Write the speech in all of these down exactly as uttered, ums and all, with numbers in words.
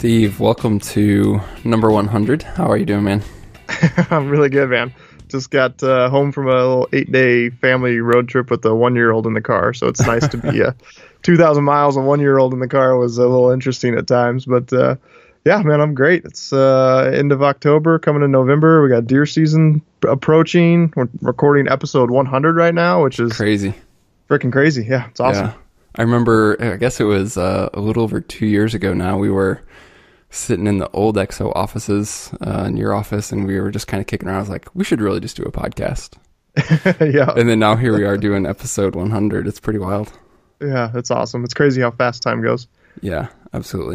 Steve, welcome to number one hundred. How are you doing, man? I'm really good, man. Just got uh, home from a little eight-day family road trip with a one-year-old in the car, so it's nice to be uh, two thousand miles. A one-year-old in the car was a little interesting at times, but uh, yeah, man, I'm great. It's uh, end of October, coming in November. We got deer season approaching. We're recording episode one hundred right now, which is crazy, freaking crazy. Yeah, it's awesome. Yeah. I remember, I guess it was uh, a little over two years ago now, we were sitting in the old X O offices uh, in your office, and we were just kind of kicking around. I was like, we should really just do a podcast. Yeah. And then now here we are doing episode one hundred. It's pretty wild. Yeah, it's awesome. It's crazy how fast time goes. Yeah, absolutely.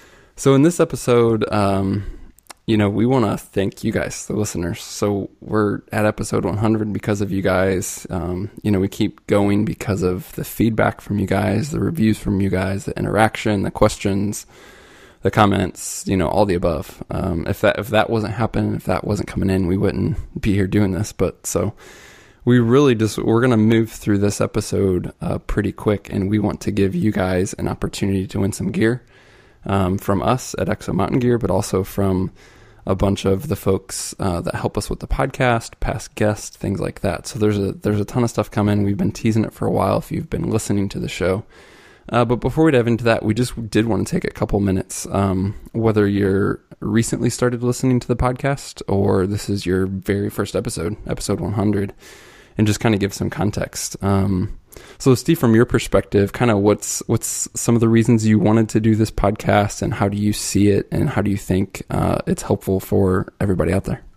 So in this episode, um, you know, we want to thank you guys, the listeners. So we're at episode one hundred because of you guys. Um, you know, we keep going because of the feedback from you guys, the reviews from you guys, the interaction, the questions, the comments, you know, all the above. Um, if that, if that wasn't happening, if that wasn't coming in, we wouldn't be here doing this. But so we really just, we're going to move through this episode uh, pretty quick, and we want to give you guys an opportunity to win some gear um, from us at X O Mountain Gear, but also from a bunch of the folks uh, that help us with the podcast, past guests, things like that. So there's a, there's a ton of stuff coming. We've been teasing it for a while if you've been listening to the show. Uh, but before we dive into that, we just did want to take a couple minutes, um, whether you're recently started listening to the podcast or this is your very first episode, episode one hundred, and just kind of give some context. Um, so Steve, from your perspective, kind of what's, what's some of the reasons you wanted to do this podcast, and how do you see it, and how do you think uh, it's helpful for everybody out there?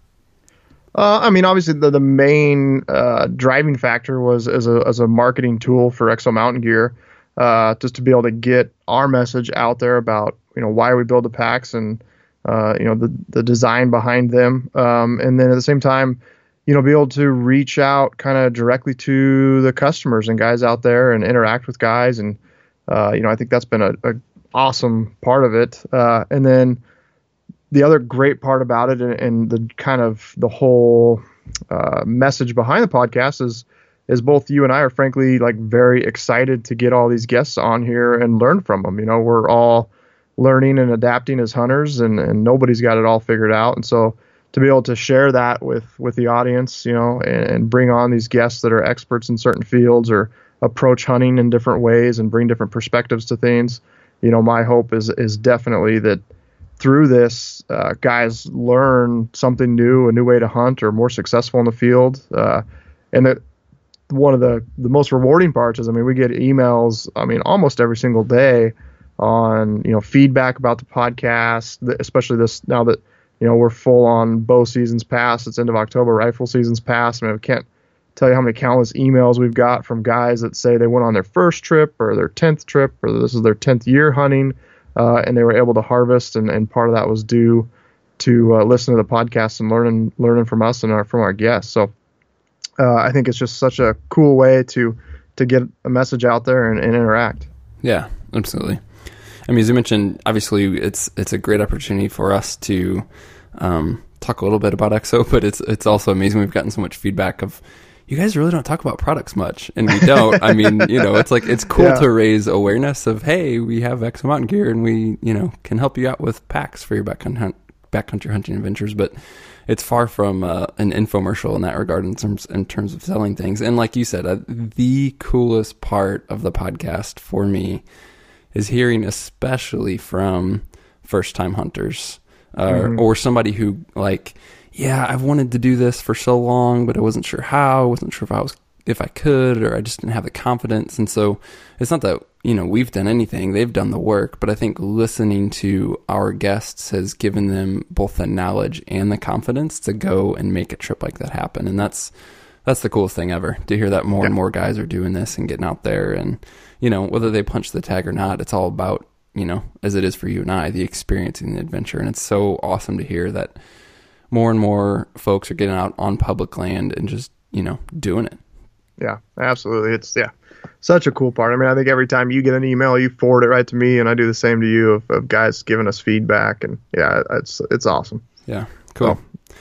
Uh, I mean, obviously the, the main uh, driving factor was as a, as a marketing tool for X O Mountain Gear. Uh, just to be able to get our message out there about, you know, why we build the packs and, uh, you know, the, the design behind them. Um, and then at the same time, you know, be able to reach out kind of directly to the customers and guys out there and interact with guys. And, uh, you know, I think that's been a, a awesome part of it. Uh, and then the other great part about it and, and the kind of the whole uh, message behind the podcast is, is both you and I are frankly like very excited to get all these guests on here and learn from them. You know, we're all learning and adapting as hunters, and, and nobody's got it all figured out. And so to be able to share that with, with the audience, you know, and, and bring on these guests that are experts in certain fields or approach hunting in different ways and bring different perspectives to things, you know, my hope is, is definitely that through this, uh, guys learn something new, a new way to hunt, or more successful in the field. Uh, and that, one of the, the most rewarding parts is, I mean, we get emails, I mean, almost every single day on, you know, feedback about the podcast, especially this now that, you know, we're full on bow season's past. It's end of October, rifle season's past. I mean, I can't tell you how many countless emails we've got from guys that say they went on their first trip or their tenth trip, or this is their tenth year hunting, uh, and they were able to harvest. And, and part of that was due to uh, listen to the podcast and learning, learning from us and our, from our guests. So, Uh, I think it's just such a cool way to to get a message out there and, and interact. Yeah, absolutely. I mean, as you mentioned, obviously it's it's a great opportunity for us to um, talk a little bit about X O, but it's it's also amazing. We've gotten so much feedback of, you guys really don't talk about products much, and we don't. I mean, you know, it's like it's cool yeah. to raise awareness of, hey, we have X O Mountain Gear, and we, you know, can help you out with packs for your backcountry hunt, backcountry hunting adventures, but it's far from uh, an infomercial in that regard in terms in terms of selling things. And like you said, uh, the coolest part of the podcast for me is hearing, especially from first-time hunters uh, mm-hmm. or somebody who like, yeah, I've wanted to do this for so long, but I wasn't sure how. I wasn't sure if I was if I could, or I just didn't have the confidence. And so it's not that, you know, we've done anything, they've done the work, but I think listening to our guests has given them both the knowledge and the confidence to go and make a trip like that happen. And that's, that's the coolest thing ever, to hear that more yeah. and more guys are doing this and getting out there. And, you know, whether they punch the tag or not, it's all about, you know, as it is for you and I, the experience and the adventure. And it's so awesome to hear that more and more folks are getting out on public land and just, you know, doing it. Yeah, absolutely. It's, yeah, such a cool part. I mean, I think every time you get an email, you forward it right to me, and I do the same to you of, of guys giving us feedback. And yeah, it's, it's awesome. Yeah, cool. So,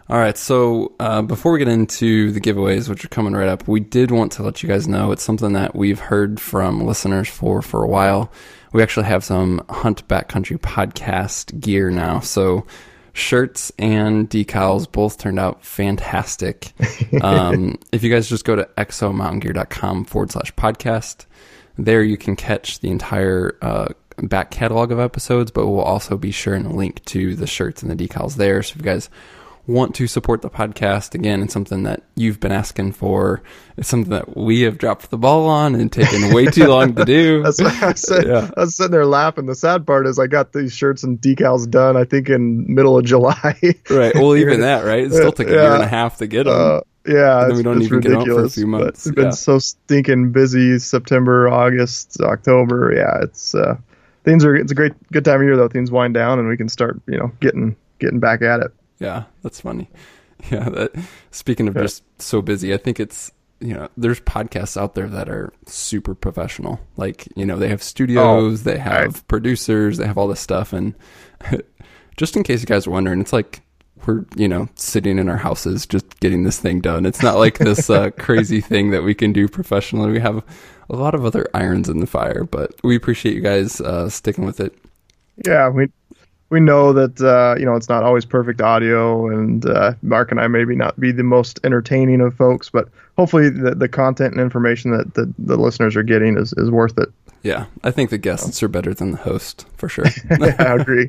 All right, so uh, before we get into the giveaways, which are coming right up, we did want to let you guys know it's something that we've heard from listeners for for a while. We actually have some Hunt Backcountry podcast gear now, so shirts and decals both turned out fantastic. Um, if you guys just go to exomountaingear.com forward slash podcast, there you can catch the entire uh, back catalog of episodes, but we'll also be sure and link to the shirts and the decals there. So if you guys want to support the podcast, again, it's something that you've been asking for. It's something that we have dropped the ball on and taken way too long to do. That's what I was, saying. Yeah. I was sitting there laughing. The sad part is I got these shirts and decals done, I think, in middle of July. Right. Well, even that, right? It still took a yeah. year and a half to get them. Uh, yeah. And then we don't even ridiculous, get them for a few months. It's been yeah. so stinking busy. September, August, October. Yeah. It's, uh, things are, it's a great, good time of year though. Things wind down and we can start, you know, getting, getting back at it. Yeah, that's funny. Yeah, that, speaking of yeah. just so busy, I think it's, you know, there's podcasts out there that are super professional. Like, you know, they have studios, oh, they have I, producers, they have all this stuff. And just in case you guys are wondering, it's like we're, you know, sitting in our houses just getting this thing done. It's not like this uh, crazy thing that we can do professionally. We have a lot of other irons in the fire, but we appreciate you guys uh, sticking with it. Yeah, we... We know that, uh, you know, it's not always perfect audio, and uh, Mark and I maybe not be the most entertaining of folks, but hopefully the, the content and information that the, the listeners are getting is, is worth it. Yeah, I think the guests are better than the host, for sure. Yeah, I agree.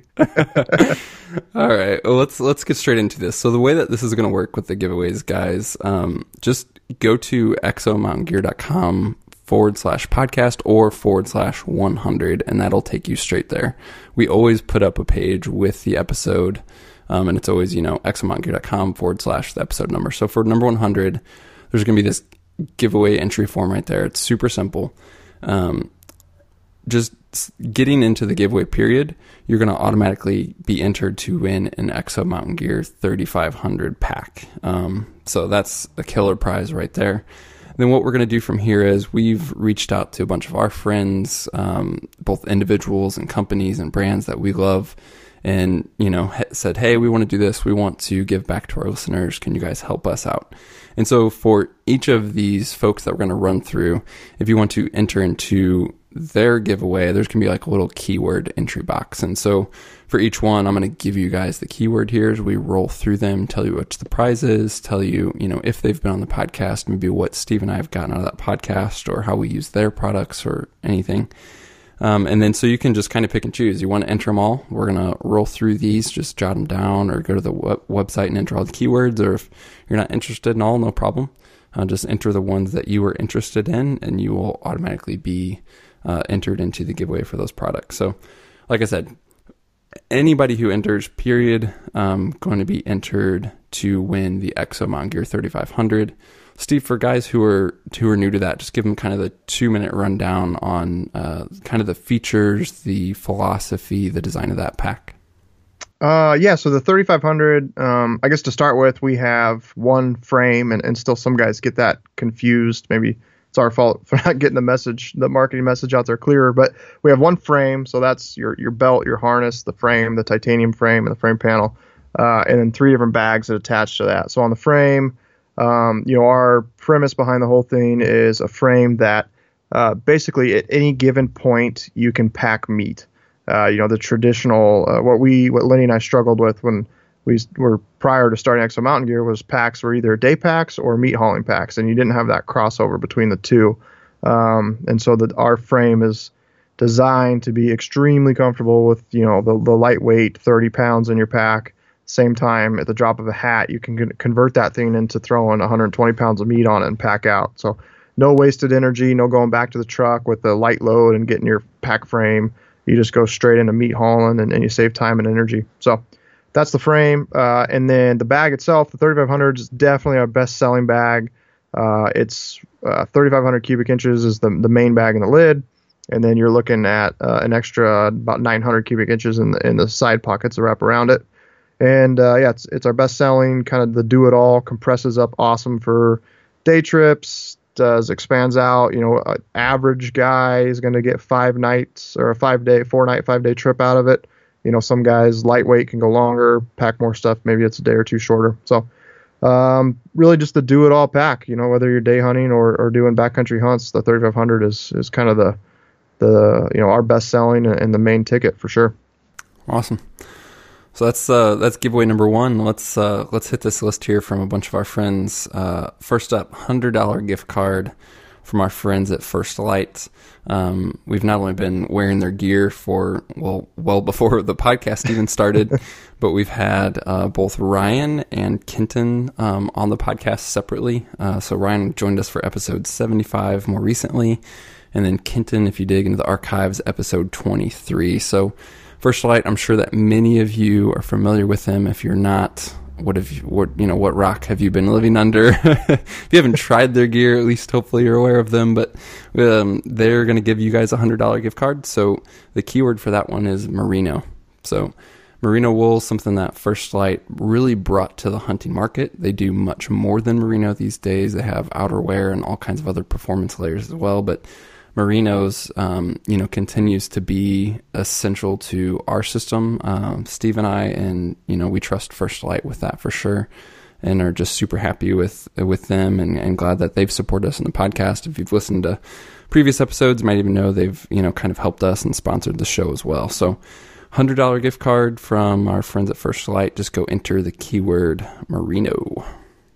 All right, well, let's let's get straight into this. So the way that this is going to work with the giveaways, guys, um, just go to exomountaingear.com forward slash podcast or forward slash 100, and that'll take you straight there. We always put up a page with the episode, um, and it's always, you know, exomountaingear.com forward slash the episode number. So for number one hundred, there's going to be this giveaway entry form right there. It's super simple. Um, just getting into the giveaway period, you're going to automatically be entered to win an Exo Mountain Gear thirty-five hundred pack. Um, so that's a killer prize right there. Then what we're going to do from here is we've reached out to a bunch of our friends, um, both individuals and companies and brands that we love, and, you know, said, hey, we want to do this. We want to give back to our listeners. Can you guys help us out? And so for each of these folks that we're going to run through, if you want to enter into their giveaway, there's going to be like a little keyword entry box. And so for each one, I'm going to give you guys the keyword here as we roll through them, tell you what the prize is, tell you, you know, if they've been on the podcast, maybe what Steve and I have gotten out of that podcast or how we use their products or anything. Um, and then so you can just kind of pick and choose. You want to enter them all. We're going to roll through these, just jot them down or go to the web- website and enter all the keywords. Or if you're not interested in all, no problem. Uh, just enter the ones that you were interested in and you will automatically be Uh, entered into the giveaway for those products. So, like I said, anybody who enters, period, um, going to be entered to win the Exo Mountain Gear thirty-five hundred. Steve, for guys who are who are new to that, just give them kind of the two minute rundown on uh, kind of the features, the philosophy, the design of that pack. Uh, yeah, so the thirty-five hundred, um, I guess to start with, we have one frame, and, and still some guys get that confused. Maybe it's our fault for not getting the message, the marketing message out there clearer. But we have one frame, so that's your your belt, your harness, the frame, the titanium frame, and the frame panel, uh, and then three different bags that attach to that. So on the frame, um, you know, our premise behind the whole thing is a frame that uh, basically at any given point you can pack meat. Uh, you know, the traditional, uh, what we, what Lenny and I struggled with when we were prior to starting Exo Mountain Gear was packs were either day packs or meat hauling packs, and you didn't have that crossover between the two. Um, and so that our frame is designed to be extremely comfortable with, you know, the, the lightweight thirty pounds in your pack. Same time, at the drop of a hat, you can convert that thing into throwing one hundred twenty pounds of meat on it and pack out. So no wasted energy, no going back to the truck with the light load and getting your pack frame. You just go straight into meat hauling, and, and you save time and energy. So that's the frame. Uh, and then the bag itself, the thirty-five hundred is definitely our best selling bag. Uh, it's uh, thirty-five hundred cubic inches is the, the main bag in the lid. And then you're looking at uh, an extra about nine hundred cubic inches in the, in the side pockets that wrap around it. And uh, yeah, it's it's our best selling, kind of the do it all, compresses up awesome for day trips, does expands out. You know, an average guy is going to get five nights or a five day, four night, five day trip out of it. You know, some guys lightweight can go longer, pack more stuff. Maybe it's a day or two shorter. So um, really just the do it all pack, you know, whether you're day hunting or, or doing backcountry hunts, the thirty-five hundred is, is kind of the, the, you know, our best selling and the main ticket for sure. Awesome. So that's, uh, that's giveaway number one. Let's, uh, let's hit this list here from a bunch of our friends. Uh, first up, one hundred dollars gift card from our friends at First Lite. Um, we've not only been wearing their gear for, well, well before the podcast even started, but we've had uh, both Ryan and Kenton um, on the podcast separately. Uh, so Ryan joined us for episode seventy-five more recently, and then Kenton, if you dig into the archives, episode twenty-three. So First Lite, I'm sure that many of you are familiar with him. If you're not, what have you, what, you know, what rock have you been living under? If you haven't tried their gear, at least hopefully you're aware of them, but um, they're going to give you guys a one hundred dollars gift card. So the keyword for that one is merino. So merino wool, something that First Lite really brought to the hunting market. They do much more than merino these days. They have outerwear and all kinds of other performance layers as well, but Merinos, um, you know, continues to be essential to our system. Um, Steve and I, and, you know, we trust First Lite with that for sure, and are just super happy with, with them and, and glad that they've supported us in the podcast. If you've listened to previous episodes, you might even know they've, you know, kind of helped us and sponsored the show as well. So one hundred dollars gift card from our friends at First Lite. Just go enter the keyword merino.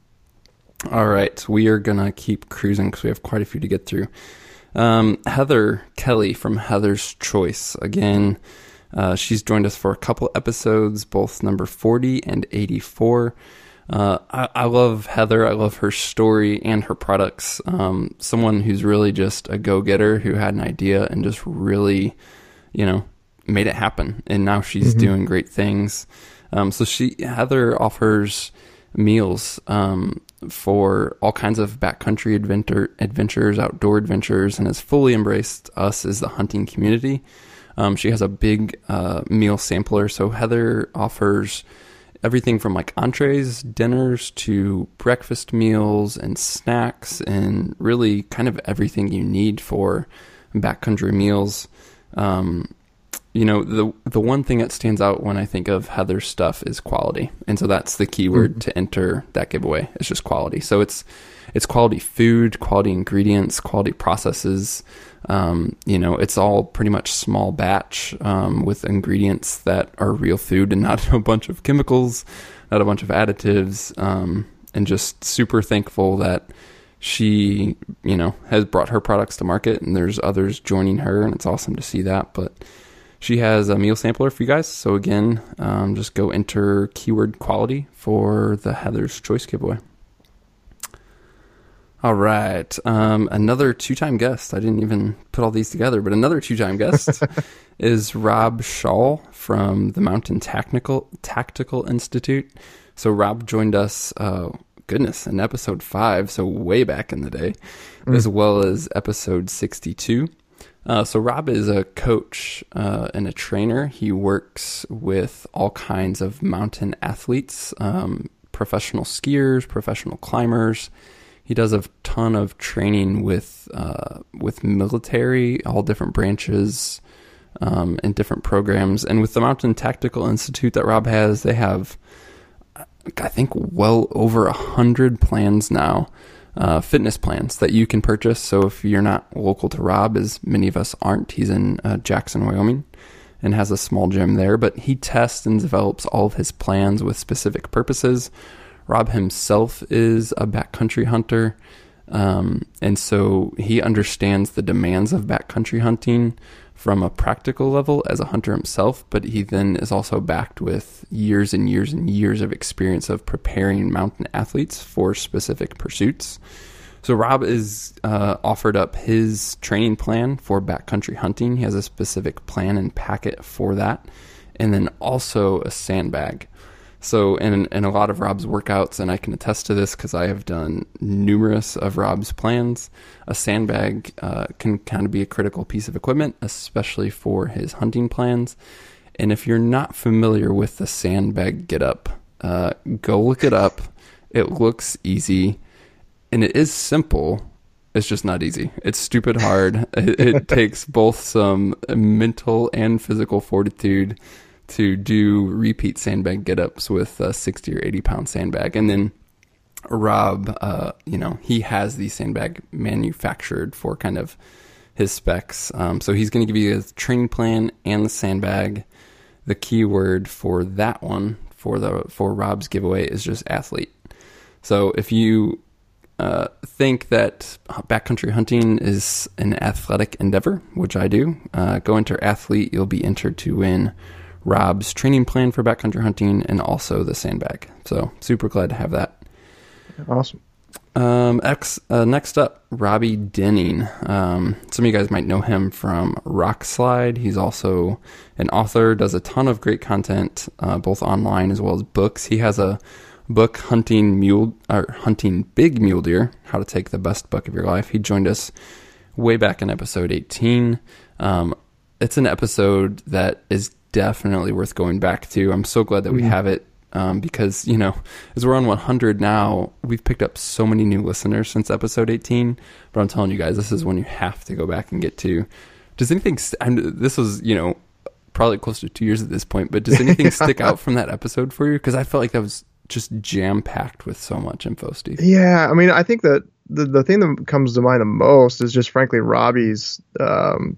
All right. We are going to keep cruising because we have quite a few to get through. Um, Heather Kelly from Heather's Choice. Again, uh, she's joined us for a couple episodes, both number forty and eighty-four. Uh, I, I love Heather. I love her story and her products. Um, someone who's really just a go-getter who had an idea and just really, you know, made it happen. And now she's mm-hmm. doing great things. Um, so she, Heather offers meals, um, for all kinds of backcountry adventure, adventures, outdoor adventures, and has fully embraced us as the hunting community. Um, she has a big uh, meal sampler. So Heather offers everything from like entrees, dinners, to breakfast meals and snacks, and really kind of everything you need for backcountry meals. Um, you know, the the one thing that stands out when I think of Heather's stuff is quality. And so that's the keyword mm-hmm. to enter that giveaway. It's just quality. So it's it's quality food, quality ingredients, quality processes. Um, you know, it's all pretty much small batch um, with ingredients that are real food and not a bunch of chemicals, not a bunch of additives, um, and just super thankful that she, you know, has brought her products to market, and there's others joining her, and it's awesome to see that. But she has a meal sampler for you guys. So again, um, just go enter keyword quality for the Heather's Choice giveaway. All right. Um, another two-time guest. I didn't even put all these together, but another two-time guest is Rob Shaw from the Mountain Tactical Tactical Institute. So Rob joined us, uh, goodness, in episode five, so way back in the day, mm. as well as episode sixty-two. Uh, so Rob is a coach uh, and a trainer. He works with all kinds of mountain athletes, um, professional skiers, professional climbers. He does a ton of training with uh, with military, all different branches um, and different programs. And with the Mountain Tactical Institute that Rob has, they have, I think, well over a hundred plans now. Uh, fitness plans that you can purchase. So if you're not local to Rob, as many of us aren't, he's in uh, Jackson, Wyoming, and has a small gym there, but he tests and develops all of his plans with specific purposes. Rob himself is a backcountry hunter, um, and so he understands the demands of backcountry hunting from a practical level as a hunter himself, but he then is also backed with years and years and years of experience of preparing mountain athletes for specific pursuits. So Rob is uh, offered up his training plan for backcountry hunting. He has a specific plan and packet for that, and then also a sandbag. So in, in a lot of Rob's workouts, and I can attest to this because I have done numerous of Rob's plans, a sandbag uh, can kind of be a critical piece of equipment, especially for his hunting plans. And if you're not familiar with the sandbag getup, uh, go look it up. It looks easy, and it is simple. It's just not easy. It's stupid hard. it, it takes both some mental and physical fortitude to do repeat sandbag get-ups with a sixty or eighty pound sandbag. And then Rob, uh, you know, he has the sandbag manufactured for kind of his specs. Um, so he's going to give you a training plan and the sandbag. The keyword for that one, for the for Rob's giveaway, is just athlete. So if you uh, think that backcountry hunting is an athletic endeavor, which I do, uh, go enter athlete. You'll be entered to win Rob's training plan for backcountry hunting and also the sandbag. So super glad to have that. Awesome. Um, X, uh, next up, Robbie Denning. Um, some of you guys might know him from Rock Slide. He's also an author, does a ton of great content, uh, both online as well as books. He has a book, Hunting Mule, or Hunting Big Mule Deer, How to Take the Best Buck of Your Life. He joined us way back in episode eighteen. Um, it's an episode that is definitely worth going back to. I'm so glad that we mm-hmm. have it. Um, because, you know, as we're on one hundred now, we've picked up so many new listeners since episode eighteen. But I'm telling you guys, this is one you have to go back and get to. Does anything, st- I'm, this was, you know, probably close to two years at this point, but does anything stick out from that episode for you? Because I felt like that was just jam-packed with so much info, Steve. Yeah, I mean, I think that the, the thing that comes to mind the most is just, frankly, Robbie's, um,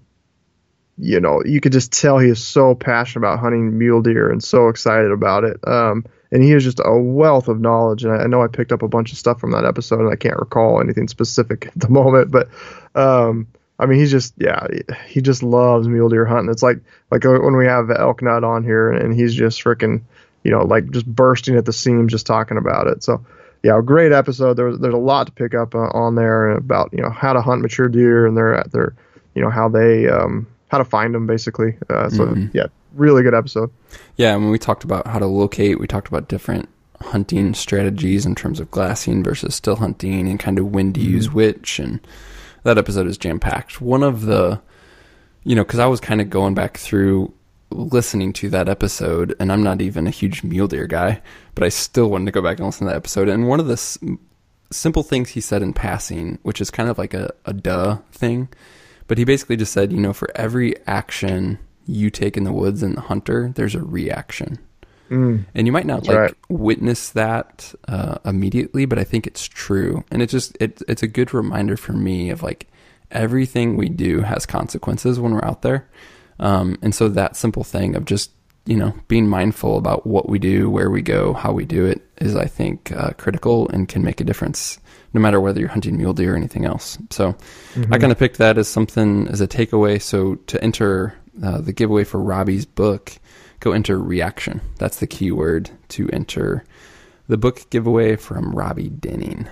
you know, you could just tell he is so passionate about hunting mule deer and so excited about it. Um, and he is just a wealth of knowledge. And I, I know I picked up a bunch of stuff from that episode, and I can't recall anything specific at the moment. But um, I mean, he's just, yeah, he just loves mule deer hunting. It's like like when we have Elk Nut on here, and he's just freaking, you know, like just bursting at the seams just talking about it. So, yeah, a great episode. There, there's a lot to pick up uh, on there about, you know, how to hunt mature deer and their, their you know, how they um, – how to find them, basically. Uh, so, mm-hmm. yeah, really good episode. Yeah, when we talked about how to locate, we talked about different hunting strategies in terms of glassing versus still hunting and kind of when to mm-hmm. use which, and that episode is jam-packed. One of the, you know, because I was kind of going back through listening to that episode, and I'm not even a huge mule deer guy, but I still wanted to go back and listen to that episode. And one of the s- simple things he said in passing, which is kind of like a, a duh thing, but he basically just said, you know, for every action you take in the woods and the hunter, there's a reaction. Mm, and you might not like right. witness that uh, immediately, but I think it's true. And it just, it, it's a good reminder for me of like everything we do has consequences when we're out there. Um, and so that simple thing of just, you know, being mindful about what we do, where we go, how we do it is, I think, uh, critical and can make a difference no matter whether you're hunting mule deer or anything else. So mm-hmm. I kind of picked that as something, as a takeaway. So to enter uh, the giveaway for Robbie's book, go enter reaction. That's the key word to enter the book giveaway from Robbie Denning.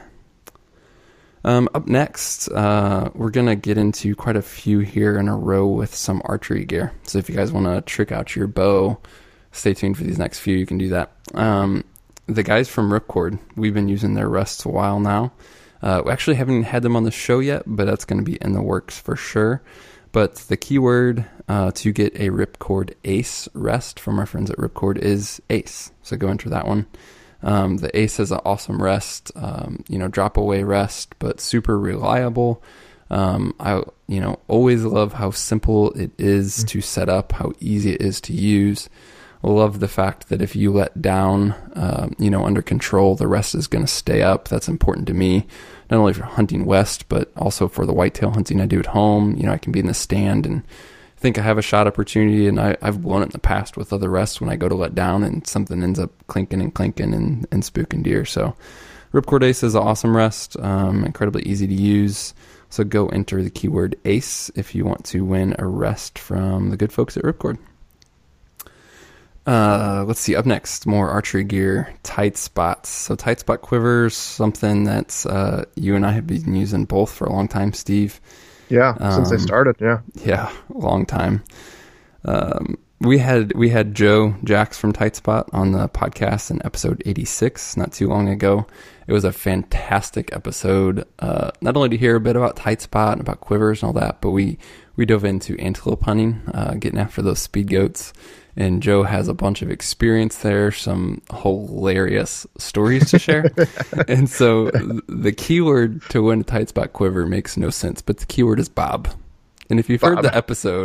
Um, up next, uh, we're going to get into quite a few here in a row with some archery gear. So if you guys want to trick out your bow, stay tuned for these next few. You can do that. Um, the guys from Ripcord, we've been using their rests a while now. Uh, we actually haven't had them on the show yet, but that's going to be in the works for sure. But the keyword uh, to get a Ripcord Ace rest from our friends at Ripcord is Ace. So go enter that one. Um, the Ace is an awesome rest, um, you know, drop away rest, but super reliable. Um, I, you know, always love how simple it is mm-hmm. to set up, how easy it is to use. I love the fact that if you let down, um, you know, under control, the rest is going to stay up. That's important to me, not only for hunting west, but also for the whitetail hunting I do at home. You know, I can be in the stand and think I have a shot opportunity, and I, I've blown it in the past with other rests when I go to let down and something ends up clinking and clinking and, and spooking deer. So Ripcord Ace is an awesome rest, um, incredibly easy to use. So go enter the keyword Ace if you want to win a rest from the good folks at Ripcord. Uh, let's see, up next, more archery gear, tight spots. So tight spot quivers, something that's uh, you and I have been using both for a long time, Steve. Yeah, um, since they started, yeah. Yeah, a long time. Um, we had we had Joe Jacks from Tight Spot on the podcast in episode eighty-six, not too long ago. It was a fantastic episode, uh, not only to hear a bit about Tight Spot and about quivers and all that, but we, we dove into antelope hunting, uh, getting after those speed goats. And Joe has a bunch of experience there, some hilarious stories to share. And so the keyword to win a tight spot quiver makes no sense, but the keyword is Bob. And if you've Bob. heard the episode,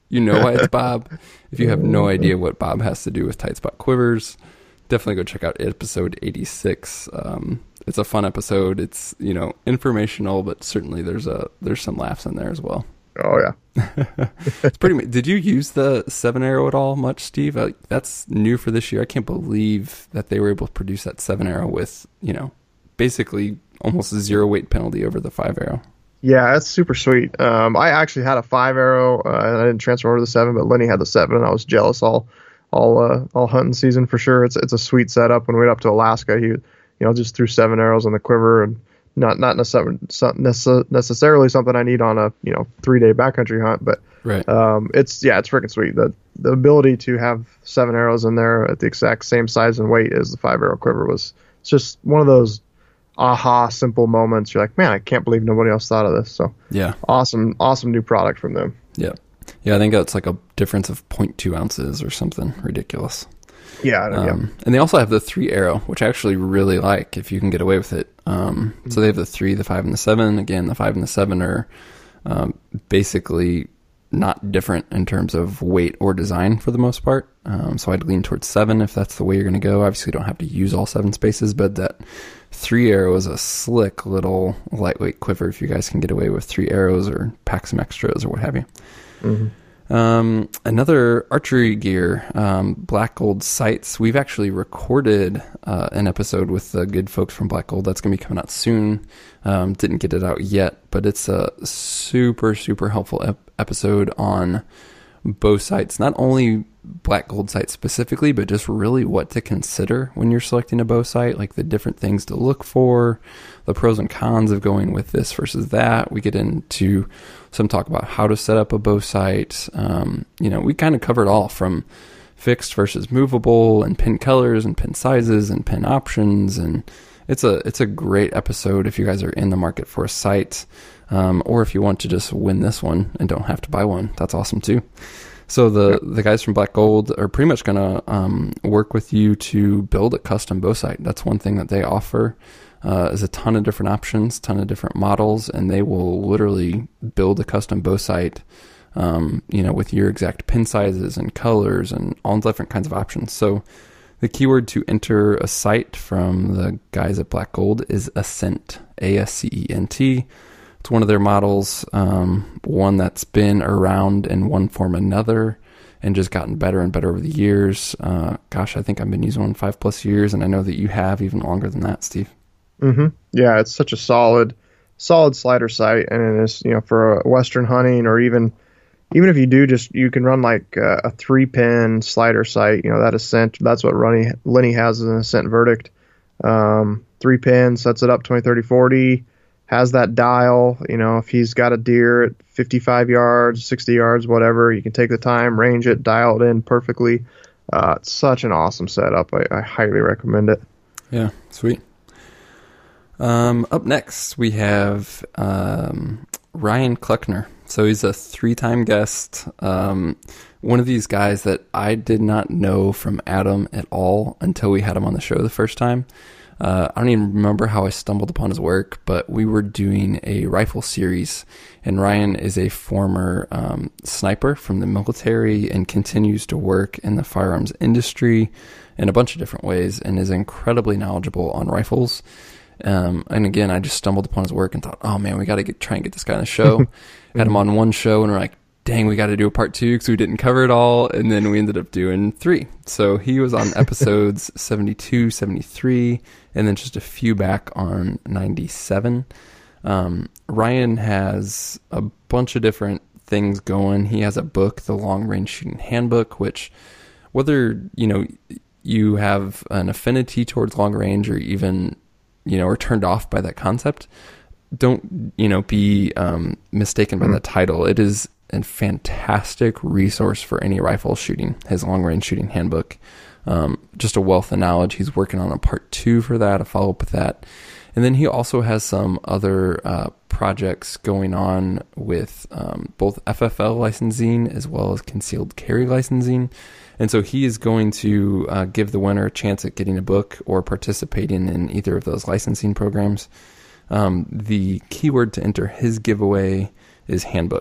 you know why it's Bob. If you have no idea what Bob has to do with tight spot quivers, definitely go check out episode eighty-six. Um, it's a fun episode. It's, you know, informational, but certainly there's a there's some laughs in there as well. Oh yeah. It's pretty. Did you use the seven arrow at all much, Steve? Like, that's new for this year. I can't believe that they were able to produce that seven arrow with, you know, basically almost a zero weight penalty over the five arrow. Yeah, that's super sweet. Um, I actually had a five arrow, uh, and I didn't transfer over to the seven, but Lenny had the seven, and I was jealous all all uh, all hunting season for sure. It's it's a sweet setup. When we went up to Alaska, he, you know, just threw seven arrows on the quiver, and not not necessarily necessarily something I need on a, you know, three day backcountry hunt, but right. Um, it's yeah, it's freaking sweet. The the ability to have seven arrows in there at the exact same size and weight as the five arrow quiver was, it's just one of those aha simple moments. You're like, man, I can't believe nobody else thought of this. So yeah, awesome, awesome new product from them. Yeah, yeah, I think it's like a difference of zero point two ounces or something ridiculous. Yeah, um, yeah. And they also have the three arrow, which I actually really like if you can get away with it. Um, mm-hmm. So they have the three, the five, and the seven. Again, the five and the seven are um, basically not different in terms of weight or design for the most part. Um, so I'd lean towards seven if that's the way you're going to go. Obviously, you don't have to use all seven spaces, but that three arrow is a slick little lightweight quiver if you guys can get away with three arrows or pack some extras or what have you. Mm-hmm. Um, another archery gear, um, Black Gold sights. We've actually recorded uh, an episode with the good folks from Black Gold. That's going to be coming out soon. Um, didn't get it out yet, but it's a super, super helpful ep- episode on bow sights. Not only Black Gold sights specifically, but just really what to consider when you're selecting a bow sight, like the different things to look for, the pros and cons of going with this versus that. We get into some talk about how to set up a bow sight. Um, you know, we kind of covered all from fixed versus movable and pin colors and pin sizes and pin options. And it's a, it's a great episode if you guys are in the market for a sight, um, or if you want to just win this one and don't have to buy one, that's awesome too. So the, the guys from Black Gold are pretty much going to um, work with you to build a custom bow sight. That's one thing that they offer. Uh, is a ton of different options, ton of different models, and they will literally build a custom bow sight, um, you know, with your exact pin sizes and colors and all different kinds of options. So the keyword to enter a sight from the guys at Black Gold is Ascent, A S C E N T. It's one of their models, um, one that's been around in one form or another and just gotten better and better over the years. Uh, gosh, I think I've been using one five plus years, and I know that you have even longer than that, Steve. Mm-hmm. Yeah, it's such a solid, solid slider sight, and it's, you know, for a Western hunting, or even, even if you do just, you can run like a, a three pin slider sight. You know, that Ascent, that's what Lenny, Lenny has as an Ascent Verdict. Um, three pin, sets it up twenty, thirty, forty, has that dial. You know, if he's got a deer at fifty-five yards, sixty yards, whatever, you can take the time, range it, dial it in perfectly. Uh, it's such an awesome setup. I, I highly recommend it. Yeah, sweet. Um, up next, we have um, Ryan Kleckner. So he's a three-time guest, um, one of these guys that I did not know from Adam at all until we had him on the show the first time. Uh, I don't even remember how I stumbled upon his work, but we were doing a rifle series, and Ryan is a former um, sniper from the military and continues to work in the firearms industry in a bunch of different ways and is incredibly knowledgeable on rifles. Um, and again, I just stumbled upon his work and thought, oh man, we got to try and get this guy on the show. Had him on one show and we're like, dang, we got to do a part two because we didn't cover it all. And then we ended up doing three. So he was on episodes seventy-two, seventy-three, and then just a few back on ninety-seven. Um, Ryan has a bunch of different things going. He has a book, The Long Range Shooting Handbook, which whether, you know, you have an affinity towards long range or even, you know, are turned off by that concept, don't, you know, be um, mistaken by mm-hmm. the title. It is a fantastic resource for any rifle shooting, his long range shooting handbook. Um, just a wealth of knowledge. He's working on a part two for that, a follow up with that. And then he also has some other uh, projects going on with um, both F F L licensing as well as concealed carry licensing. And so he is going to uh, give the winner a chance at getting a book or participating in either of those licensing programs. Um, the keyword to enter his giveaway is handbook,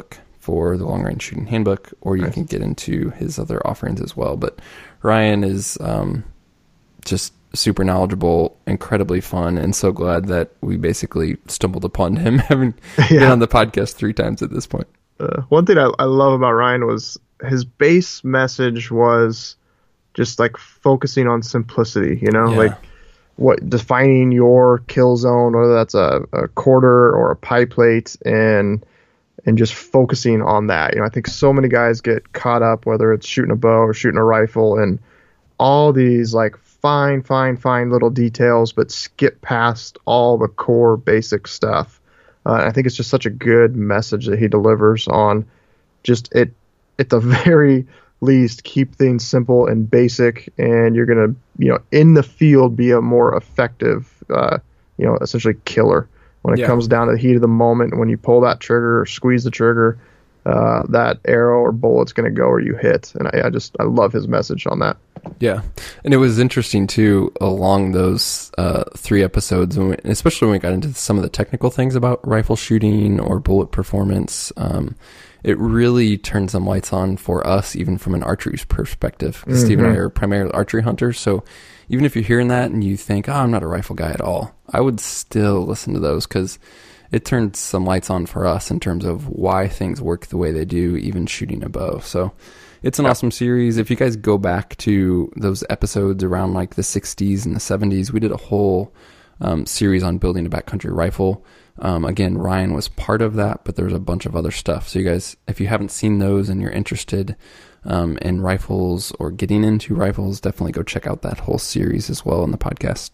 for the Long Range Shooting Handbook, or you Nice. can get into his other offerings as well. But Ryan is um, just super knowledgeable, incredibly fun, and so glad that we basically stumbled upon him having Yeah. been on the podcast three times at this point. Uh, one thing I, I love about Ryan was his base message was just like focusing on simplicity, you know, Yeah. like what defining your kill zone, whether that's a, a quarter or a pie plate, and and just focusing on that. You know, I think so many guys get caught up, whether it's shooting a bow or shooting a rifle, and all these like fine, fine, fine little details, but skip past all the core basic stuff. Uh, I think it's just such a good message that he delivers on just it, at the very least, keep things simple and basic, and you're going to, you know, in the field be a more effective, uh, you know, essentially killer. When it Yeah. comes down to the heat of the moment, when you pull that trigger or squeeze the trigger, uh, that arrow or bullet's going to go where you hit. And I, I just, I love his message on that. Yeah. And it was interesting too, along those uh, three episodes, when we, especially when we got into some of the technical things about rifle shooting or bullet performance. Um, it really turned some lights on for us, even from an archery perspective. Mm-hmm. Steve and I are primarily archery hunters. So even if you're hearing that and you think, oh, I'm not a rifle guy at all, I would still listen to those, because it turned some lights on for us in terms of why things work the way they do, even shooting a bow. So it's an Yeah. awesome series. If you guys go back to those episodes around like the sixties and the seventies, we did a whole um, series on building a backcountry rifle. Um, again, Ryan was part of that, but there's a bunch of other stuff. So you guys, if you haven't seen those and you're interested um, in rifles or getting into rifles, definitely go check out that whole series as well in the podcast.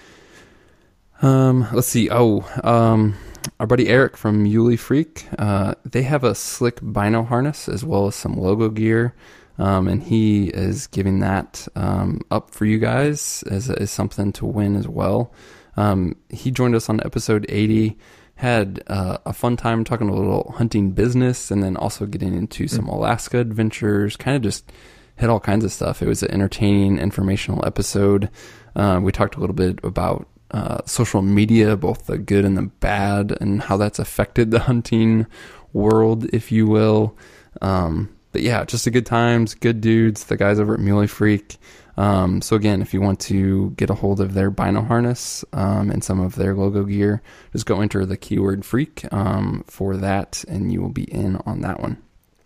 Um, let's see. Oh, um, our buddy Eric from Muley Freak, uh, they have a slick bino harness as well as some logo gear. Um, and he is giving that um, up for you guys as, as something to win as well. Um, he joined us on episode eighty, had uh, a fun time talking a little hunting business, and then also getting into some Alaska adventures, kind of just hit all kinds of stuff. It was an entertaining, informational episode. Uh, we talked a little bit about uh, social media, both the good and the bad, and how that's affected the hunting world, if you will. Um, but yeah, just a good times, good dudes, the guys over at Muley Freak. Um, so again, if you want to get a hold of their bino harness um, and some of their logo gear, just go enter the keyword freak um, for that, and you will be in on that one.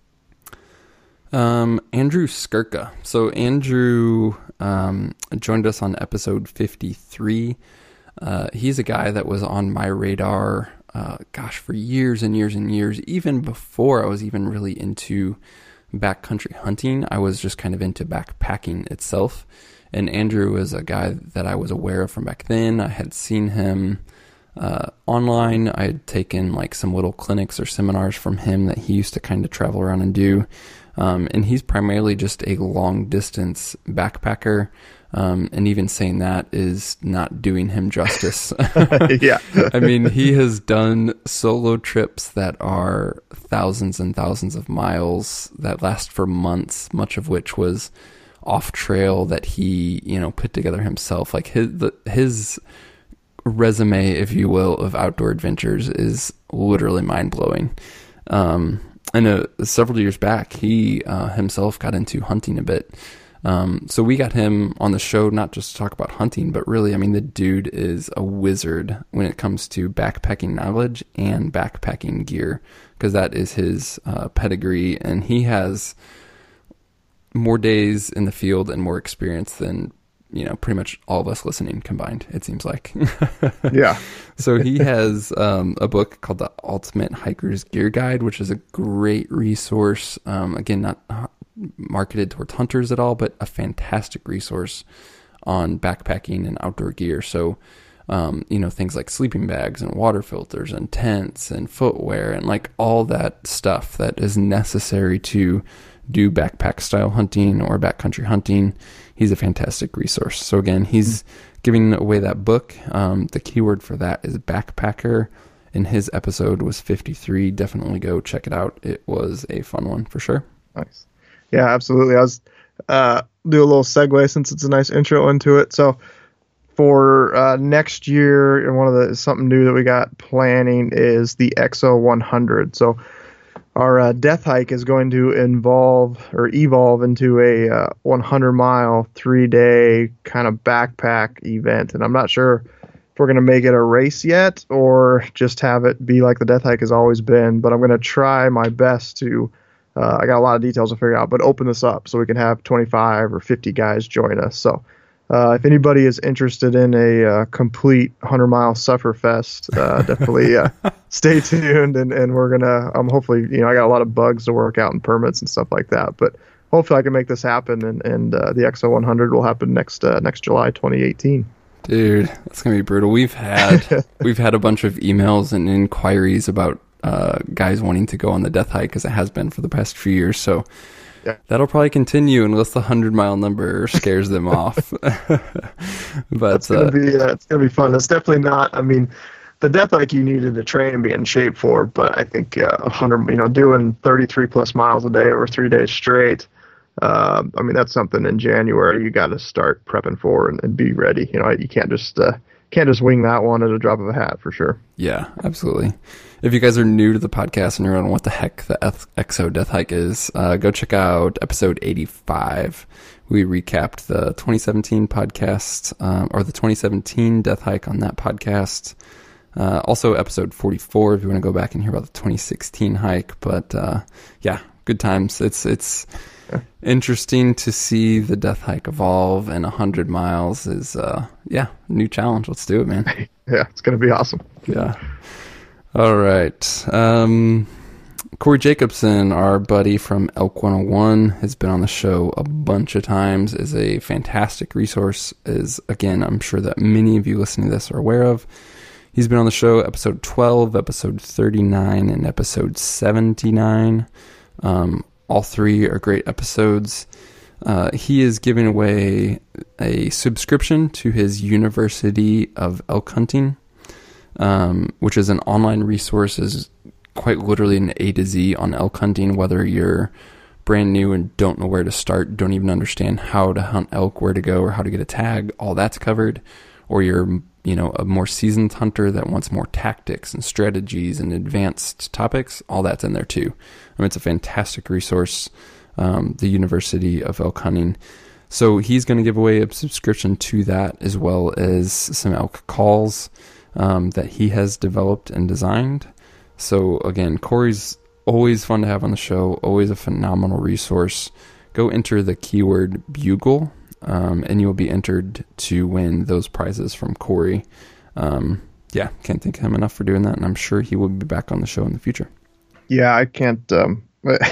Um, Andrew Skirka. So Andrew um, joined us on episode fifty-three. Uh, he's a guy that was on my radar, uh, gosh, for years and years and years, even before I was even really into backcountry hunting. I was just kind of into backpacking itself. And Andrew was a guy that I was aware of from back then. I had seen him uh, online. I had taken like some little clinics or seminars from him that he used to kind of travel around and do. Um, and he's primarily just a long distance backpacker. Um, and even saying that is not doing him justice. Yeah. I mean, he has done solo trips that are thousands and thousands of miles that last for months, much of which was off trail that he, you know, put together himself. Like his, the, his resume, if you will, of outdoor adventures is literally mind blowing. Um, and uh, several years back, he uh, himself got into hunting a bit. Um, so we got him on the show, not just to talk about hunting, but really, I mean, the dude is a wizard when it comes to backpacking knowledge and backpacking gear, because that is his uh, pedigree, and he has more days in the field and more experience than, you know, pretty much all of us listening combined, it seems like. Yeah. So he has um, a book called The Ultimate Hiker's Gear Guide, which is a great resource. Um, again, not marketed towards hunters at all, but a fantastic resource on backpacking and outdoor gear. So, um, you know, things like sleeping bags and water filters and tents and footwear and like all that stuff that is necessary to do backpack style hunting or backcountry hunting. He's a fantastic resource. So again, he's mm-hmm. giving away that book. Um, the keyword for that is backpacker, and his episode was fifty-three. Definitely go check it out. It was a fun one for sure. Nice. Yeah, absolutely. I was uh, do a little segue since it's a nice intro into it. So for uh, next year, and one of the something new that we got planning is the X O one hundred. So our uh, death hike is going to involve or evolve into a uh, one hundred mile, three day kind of backpack event. And I'm not sure if we're going to make it a race yet or just have it be like the death hike has always been. But I'm going to try my best to, uh, I got a lot of details to figure out, but open this up so we can have twenty-five or fifty guys join us. So uh, if anybody is interested in a uh, complete one hundred mile suffer fest, uh, definitely uh, stay tuned. And, and we're going to, um, hopefully, you know, I got a lot of bugs to work out and permits and stuff like that, but hopefully I can make this happen. And, and uh, the X O one hundred will happen next, uh, next July, twenty eighteen. Dude, that's going to be brutal. We've had, we've had a bunch of emails and inquiries about uh, guys wanting to go on the death hike, as it has been for the past few years. So yeah, that'll probably continue unless the hundred mile number scares them off. But it's gonna uh, be uh, it's gonna be fun. It's definitely not. I mean, the death hike you needed to train and be in shape for, but I think uh, a hundred, you know, doing thirty-three plus miles a day over three days straight. Uh, I mean, that's something in January you got to start prepping for and, and be ready. You know, you can't just uh, can't just wing that one at a drop of a hat for sure. Yeah, absolutely. If you guys are new to the podcast and you're wondering what the heck the X O Death Hike is, uh, go check out episode eighty-five. We recapped the twenty seventeen podcast, um, or the twenty seventeen Death Hike on that podcast. Uh, also episode forty-four if you want to go back and hear about the twenty sixteen hike. But uh, yeah, good times. It's it's yeah. interesting to see the Death Hike evolve, and one hundred miles is, uh, yeah, new challenge. Let's do it, man. Yeah, it's going to be awesome. Yeah. All right. Um, Corey Jacobson, our buddy from Elk one oh one, has been on the show a bunch of times, is a fantastic resource, is, again, I'm sure that many of you listening to this are aware of. He's been on the show episode twelve, episode thirty-nine, and episode seventy-nine. Um, all three are great episodes. Uh, he is giving away a subscription to his University of Elk Hunting, um, which is an online resource, is quite literally an A to Z on elk hunting, whether you're brand new and don't know where to start, don't even understand how to hunt elk, where to go, or how to get a tag, all that's covered. Or you're, you know, a more seasoned hunter that wants more tactics and strategies and advanced topics, all that's in there too. I mean, it's a fantastic resource, um, the University of Elk Hunting. So he's going to give away a subscription to that, as well as some elk calls um, that he has developed and designed. So again, Corey's always fun to have on the show, always a phenomenal resource. Go enter the keyword bugle, um, and you'll be entered to win those prizes from Corey. Um, yeah, can't thank him enough for doing that, and I'm sure he will be back on the show in the future. Yeah, I can't. Um,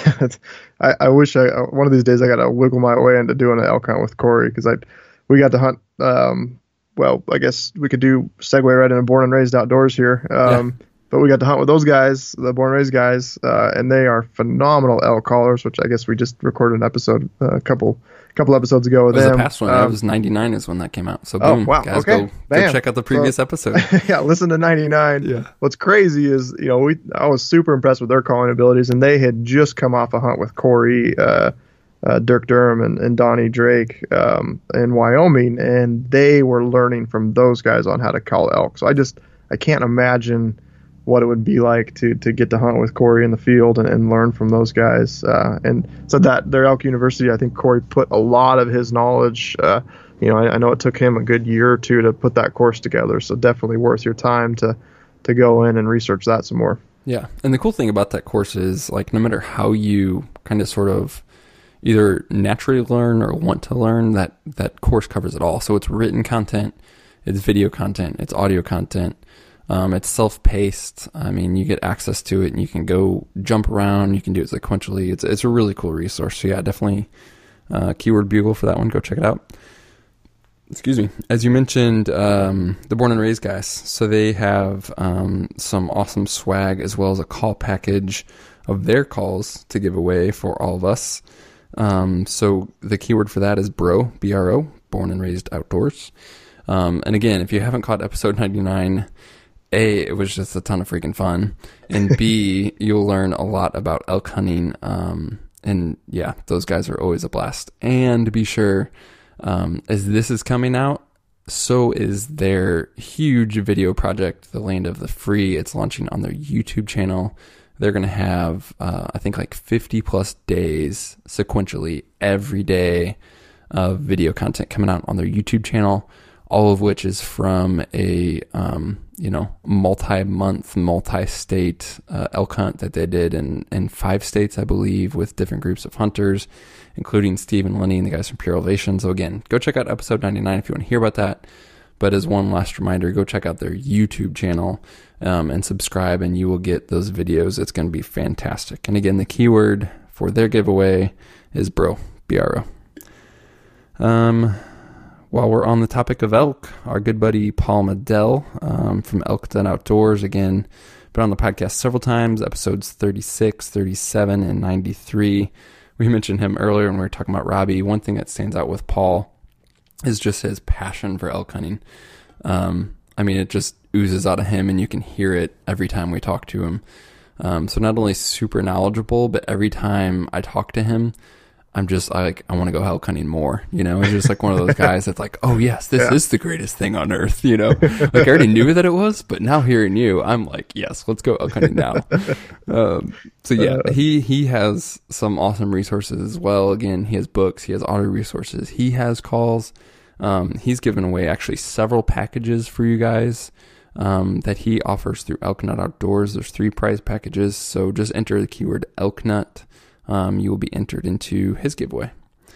I, I wish I one of these days I got to wiggle my way into doing an elk hunt with Corey, because I we got to hunt. Um, well, I guess we could do segue right into Born and Raised Outdoors here. Um, yeah. But we got to hunt with those guys, the Born and Raised guys, uh, and they are phenomenal elk callers, which I guess we just recorded an episode uh, a couple couple episodes ago with them. It was them. the past one. Um, it was ninety-nine is when that came out. So oh, boom, wow. guys, okay. go, go check out the previous so, episode. Yeah, listen to ninety-nine. Yeah. What's crazy is, you know, we I was super impressed with their calling abilities, and they had just come off a hunt with Corey, uh, uh, Dirk Durham, and, and Donnie Drake um, in Wyoming, and they were learning from those guys on how to call elk. So I just I can't imagine what it would be like to to get to hunt with Corey in the field and, and learn from those guys. Uh, and so that their Elk University, I think Corey put a lot of his knowledge. Uh, you know, I, I know it took him a good year or two to put that course together. So definitely worth your time to to go in and research that some more. Yeah, and the cool thing about that course is, like, no matter how you kind of sort of either naturally learn or want to learn, that that course covers it all. So it's written content, it's video content, it's audio content. Um, it's self-paced. I mean, you get access to it, and you can go jump around. You can do it sequentially. It's it's a really cool resource. So yeah, definitely uh, keyword bugle for that one. Go check it out. Excuse me. As you mentioned, um, the Born and Raised guys. So they have um, some awesome swag, as well as a call package of their calls to give away for all of us. Um, so the keyword for that is bro, B R O, Born and Raised Outdoors. Um, and again, if you haven't caught episode ninety-nine, A, it was just a ton of freaking fun, and B, you'll learn a lot about elk hunting, um, and yeah, those guys are always a blast. And be sure, um, as this is coming out, so is their huge video project, The Land of the Free. It's launching on their YouTube channel they're going to have, uh, I think, like fifty plus days sequentially every day of video content coming out on their YouTube channel, all of which is from a, um, you know, multi-month, multi-state uh, elk hunt that they did in, in five states, I believe, with different groups of hunters, including Steve and Lenny and the guys from Pure Elevation. So again, go check out episode ninety-nine if you want to hear about that. But as one last reminder, go check out their YouTube channel um, and subscribe, and you will get those videos. It's going to be fantastic. And again, the keyword for their giveaway is bro, B R O. Um, while we're on the topic of elk, our good buddy Paul Medell um, from Elk Den Outdoors, again, been on the podcast several times, episodes thirty-six, thirty-seven, and ninety-three. We mentioned him earlier when we were talking about Robbie. One thing that stands out with Paul is just his passion for elk hunting. Um, I mean, it just oozes out of him, and you can hear it every time we talk to him. Um, so not only super knowledgeable, but every time I talk to him, I'm just I, like, I want to go elk hunting more. You know, he's just like one of those guys that's like, oh yes, this yeah. is the greatest thing on earth. You know, like I already knew that it was, but now hearing you, I'm like, yes, let's go elk hunting now. um, so yeah, he, he has some awesome resources as well. Again, he has books, he has audio resources, he has calls. Um, he's given away actually several packages for you guys um, that he offers through Elknut Outdoors. There's three prize packages, so just enter the keyword Elknut. Um, you will be entered into his giveaway.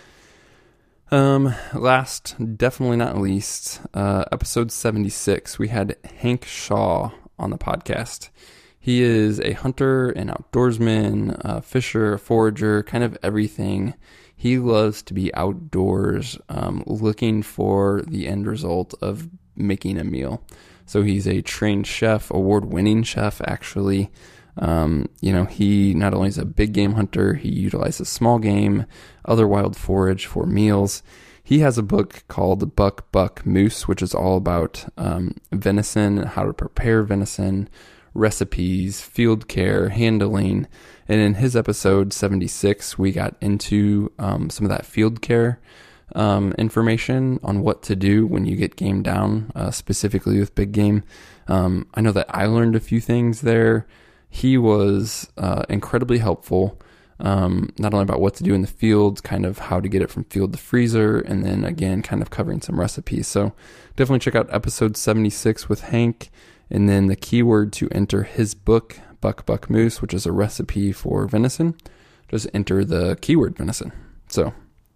Um, last, definitely not least, uh, episode seventy-six, we had Hank Shaw on the podcast. He is a hunter, an outdoorsman, a fisher, a forager, kind of everything. He loves to be outdoors, um, looking for the end result of making a meal. So he's a trained chef, award-winning chef, actually. Um, you know, he not only is a big game hunter, he utilizes small game, other wild forage for meals. He has a book called Buck Buck Moose, which is all about um, venison, how to prepare venison, recipes, field care, handling. And in his episode seventy-six, we got into um, some of that field care um, information on what to do when you get game down, uh, specifically with big game. Um, I know that I learned a few things there. He was uh, incredibly helpful, um, not only about what to do in the field, kind of how to get it from field to freezer, and then again, kind of covering some recipes. So definitely check out episode seventy-six with Hank, and then the keyword to enter his book, Buck Buck Moose, which is a recipe for venison. Just enter the keyword venison. So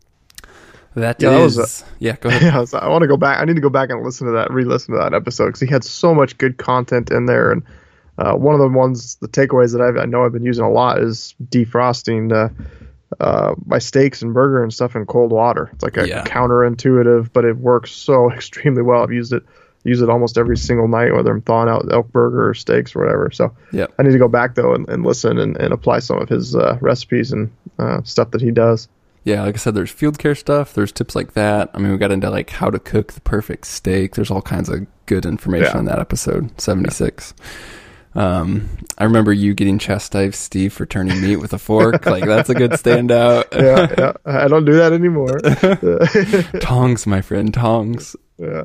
that yeah, is, that was a, yeah, go ahead. Yeah, I want to go back. I need to go back and listen to that, re-listen to that episode, because he had so much good content in there. And uh, one of the ones, the takeaways that I've, I know I've been using a lot is defrosting uh, uh, my steaks and burger and stuff in cold water. It's like a yeah. counterintuitive, but it works so extremely well. I've used it. Use it almost every single night, whether I'm thawing out elk burger or steaks or whatever. So yep. I need to go back though and, and listen and, and apply some of his uh, recipes and uh, stuff that he does. Yeah, like I said, there's field care stuff. There's tips like that. I mean, we got into like how to cook the perfect steak. There's all kinds of good information yeah. in that episode, seventy-six. Yeah. Um, I remember you getting chastised, Steve, for turning meat with a fork. Like, that's a good standout. yeah, yeah, I don't do that anymore. Tongs, my friend, tongs. Yeah.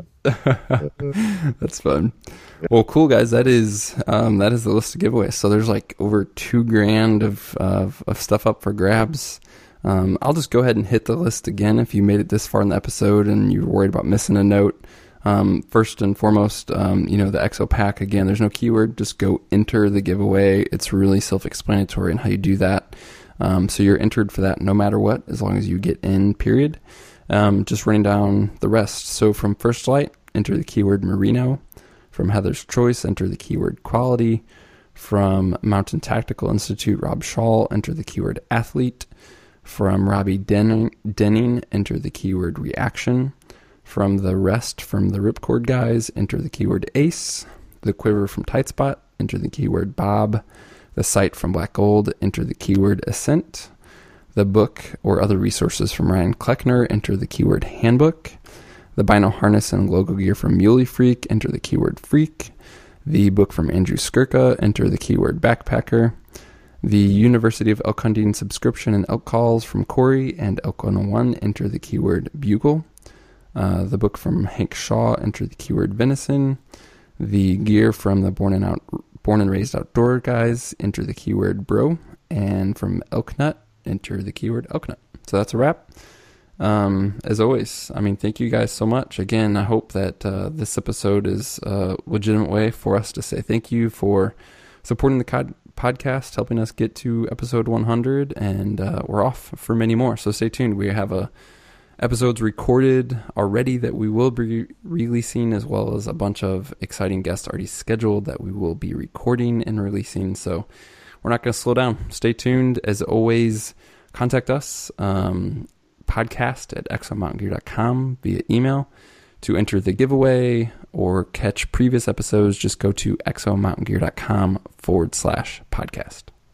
That's fun. Well, cool guys. That is um, that is the list of giveaways. So there's like over two grand of of, of stuff up for grabs. Um, I'll just go ahead and hit the list again if you made it this far in the episode and you're worried about missing a note. Um, first and foremost, um, you know, the X O pack, again, there's no keyword. Just go enter the giveaway. It's really self-explanatory in how you do that. Um, so you're entered for that no matter what, as long as you get in, period. Um, just running down the rest. So from First Light, enter the keyword Merino. From Heather's Choice, enter the keyword quality. From Mountain Tactical Institute, Rob Shaw, enter the keyword athlete. From Robbie Denning, Denning, enter the keyword reaction. From the rest from the Ripcord guys, enter the keyword ace. The quiver from Tight Spot, enter the keyword Bob. The sight from Black Gold, enter the keyword ascent. The book or other resources from Ryan Kleckner, enter the keyword handbook. The Bino harness and logo gear from Muley Freak, enter the keyword freak. The book from Andrew Skirka, enter the keyword backpacker. The University of Elk Hunting subscription and elk calls from Corey and Elk one oh one, enter the keyword bugle. Uh, the book from Hank Shaw, enter the keyword venison. The gear from the Born and Out Born and Raised Outdoor guys, enter the keyword bro. And from Elknut, enter the keyword Elknut. So that's a wrap. Um, as always, I mean, thank you guys so much. Again, I hope that uh, this episode is a legitimate way for us to say thank you for supporting the cod- podcast, helping us get to episode one hundred, and uh, we're off for many more. So stay tuned. We have a episodes recorded already that we will be releasing, as well as a bunch of exciting guests already scheduled that we will be recording and releasing. So we're not going to slow down. Stay tuned. As always, contact us, um, podcast at exo mountain gear dot com via email to enter the giveaway or catch previous episodes. Just go to exo mountain gear dot com forward slash podcast.